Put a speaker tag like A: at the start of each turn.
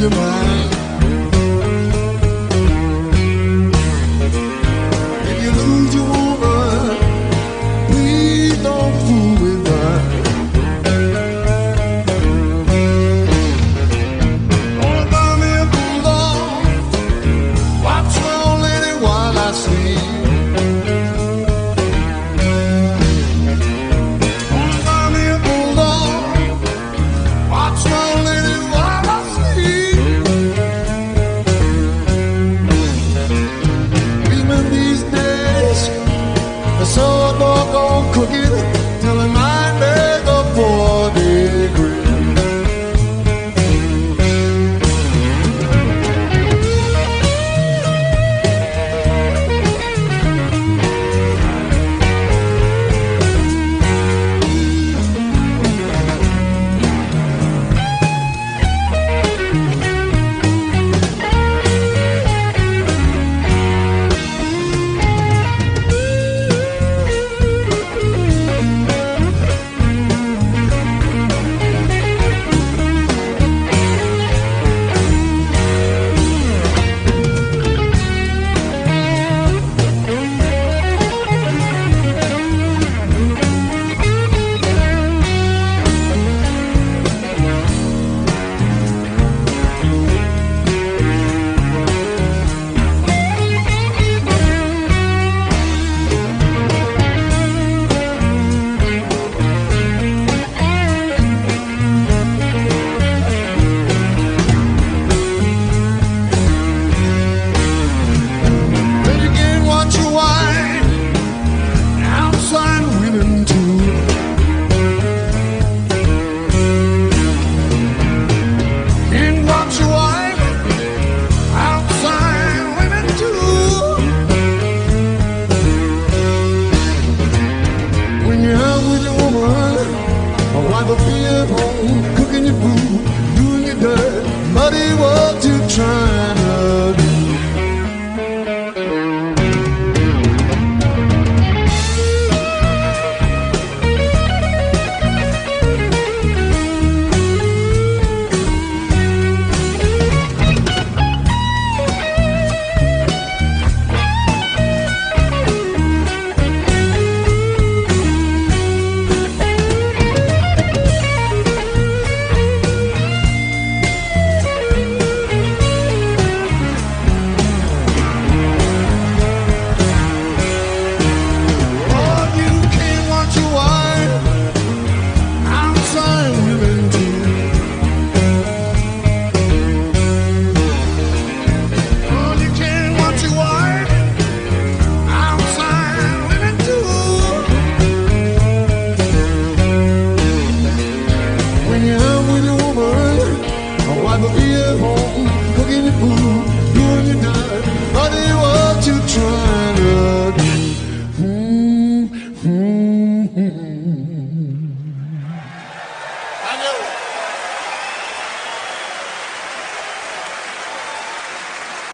A: your mind. If you lose your woman, please don't fool with mine. Gonna buy me a bulldog, watch my old lady while I sleep. Gonna buy me a bulldog, watch my old lady while I sleep. Women these days are so doggone crooked, telling my leg a 4-degree. Wife will be at home, cooking your food, doing your dirt, muddy water.